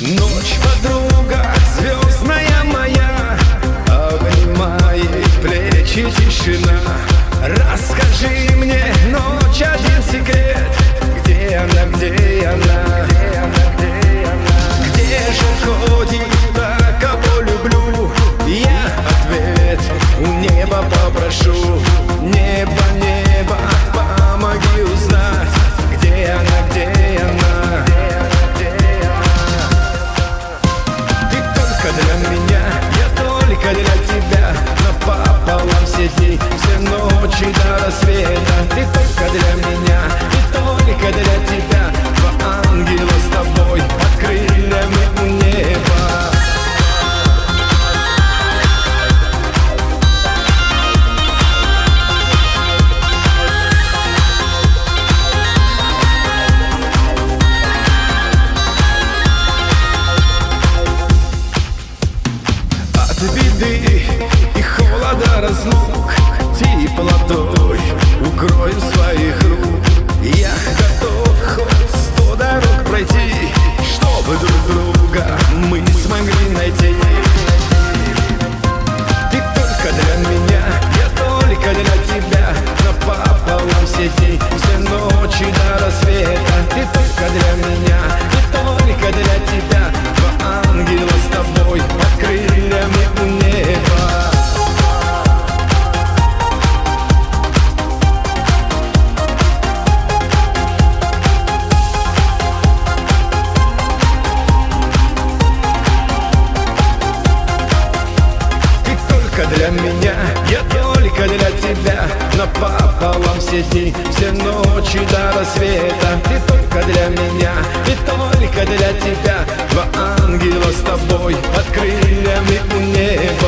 Ночь, подруга, звездная моя, обнимает плечи тишина. Расскажи мне, ночь, один секрет. Где она, где она? Где же ходит та, кого люблю? Я ответ у неба попрошу. Небо, небо, помоги узнать, где она, где она? Ты только для меня, я только для тебя. Напополам все дни, все ночи до рассвета. Ты только для меня, и только для тебя. Два ангела с тобой под крыльями у неба. Беды и холода разлук теплотой укрою своих рук. Я готов хоть 100 дорог пройти, чтобы друг друга мы смогли найти. Ты только для меня, я только для тебя. Напополам все дни, все ночи до рассвета. Ты только для меня, и только для тебя. Два ангела с тобой под крыльями у неба. Ты только для меня, я только для тебя. Напополам все дни, все ночи до рассвета. Ты только для меня, и только для тебя. Два ангела с тобой под крыльями у неба.